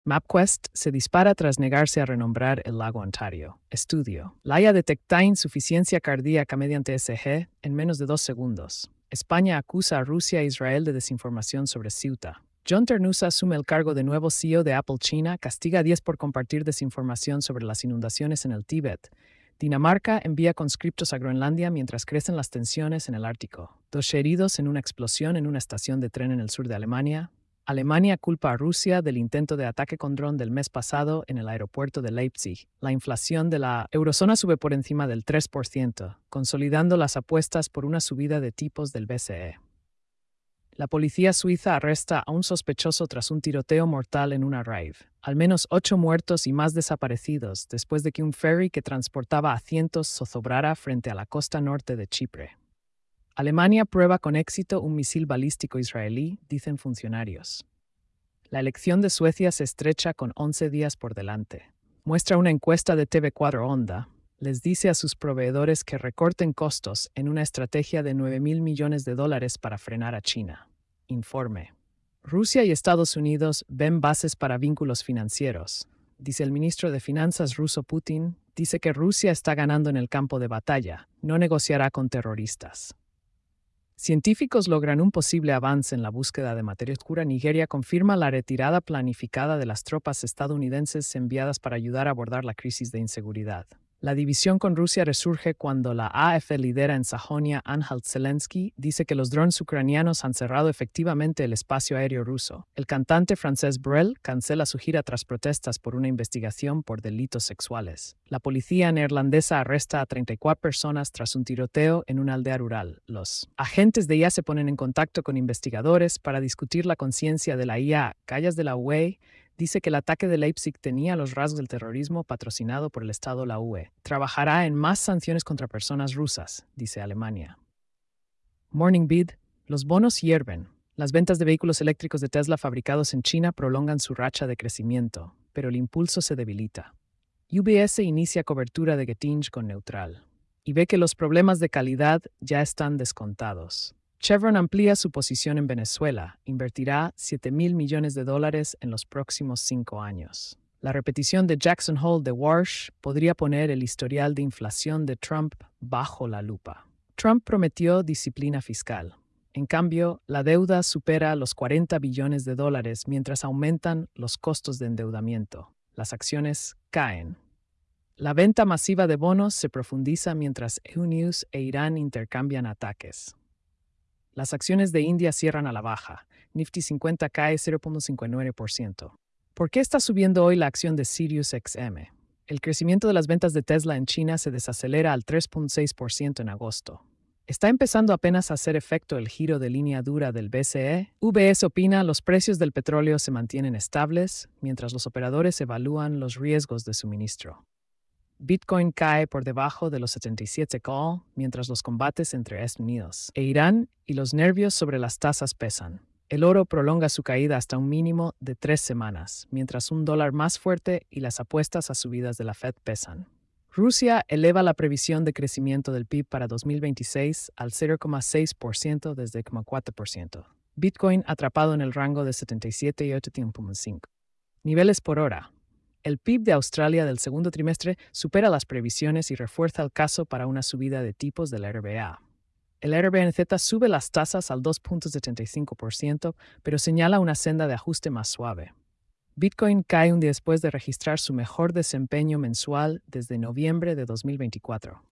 MapQuest se dispara tras negarse a renombrar el lago Ontario. Estudio. Laia detecta insuficiencia cardíaca mediante ECG en menos de 2 segundos. España acusa a Rusia e Israel de desinformación sobre Ceuta. John Ternusa asume el cargo de nuevo CEO de Apple China, castiga a 10 por compartir desinformación sobre las inundaciones en el Tíbet. Dinamarca envía conscriptos a Groenlandia mientras crecen las tensiones en el Ártico. 2 heridos en una explosión en una estación de tren en el sur de Alemania. Alemania culpa a Rusia del intento de ataque con dron del mes pasado en el aeropuerto de Leipzig. La inflación de la eurozona sube por encima del 3%, consolidando las apuestas por una subida de tipos del BCE. La policía suiza arresta a un sospechoso tras un tiroteo mortal en una rave. Al menos 8 muertos y más desaparecidos después de que un ferry que transportaba a cientos zozobrara frente a la costa norte de Chipre. Alemania prueba con éxito un misil balístico israelí, dicen funcionarios. La elección de Suecia se estrecha con 11 días por delante. Muestra una encuesta de TV4 Onda. Les dice a sus proveedores que recorten costos en una estrategia de $9.000 millones para frenar a China. Informe. Rusia y Estados Unidos ven bases para vínculos financieros. Dice el ministro de Finanzas ruso Putin, dice que Rusia está ganando en el campo de batalla, no negociará con terroristas. Científicos logran un posible avance en la búsqueda de materia oscura. Nigeria confirma la retirada planificada de las tropas estadounidenses enviadas para ayudar a abordar la crisis de inseguridad. La división con Rusia resurge cuando la AFP lidera en Sajonia-Anhalt Zelensky dice que los drones ucranianos han cerrado efectivamente el espacio aéreo ruso. El cantante francés Brel cancela su gira tras protestas por una investigación por delitos sexuales. La policía neerlandesa arresta a 34 personas tras un tiroteo en una aldea rural. Los agentes de IA se ponen en contacto con investigadores para discutir la conciencia de la IA. Callas de la UE dice que el ataque de Leipzig tenía los rasgos del terrorismo patrocinado por el Estado. La UE trabajará en más sanciones contra personas rusas, dice Alemania. Morning Bid, los bonos hierven. Las ventas de vehículos eléctricos de Tesla fabricados en China prolongan su racha de crecimiento, pero el impulso se debilita. UBS inicia cobertura de Getinge con neutral y ve que los problemas de calidad ya están descontados. Chevron amplía su posición en Venezuela, invertirá $7.000 millones en los próximos 5 años. La repetición de Jackson Hole de Walsh podría poner el historial de inflación de Trump bajo la lupa. Trump prometió disciplina fiscal. En cambio, la deuda supera los $40 billones mientras aumentan los costos de endeudamiento. Las acciones caen. La venta masiva de bonos se profundiza mientras EU-News e Irán intercambian ataques. Las acciones de India cierran a la baja. Nifty 50 cae 0.59%. ¿Por qué está subiendo hoy la acción de SiriusXM? El crecimiento de las ventas de Tesla en China se desacelera al 3.6% en agosto. ¿Está empezando apenas a hacer efecto el giro de línea dura del BCE? UBS opina los precios del petróleo se mantienen estables, mientras los operadores evalúan los riesgos de suministro. Bitcoin cae por debajo de los 77 call, mientras los combates entre Estados Unidos e Irán y los nervios sobre las tasas pesan. El oro prolonga su caída hasta un mínimo de 3 semanas, mientras un dólar más fuerte y las apuestas a subidas de la Fed pesan. Rusia eleva la previsión de crecimiento del PIB para 2026 al 0,6% desde 0,4%. Bitcoin atrapado en el rango de 77 y 8.5. Niveles por hora. El PIB de Australia del segundo trimestre supera las previsiones y refuerza el caso para una subida de tipos del RBA. El RBNZ sube las tasas al 2.75%, pero señala una senda de ajuste más suave. Bitcoin cae un día después de registrar su mejor desempeño mensual desde noviembre de 2024.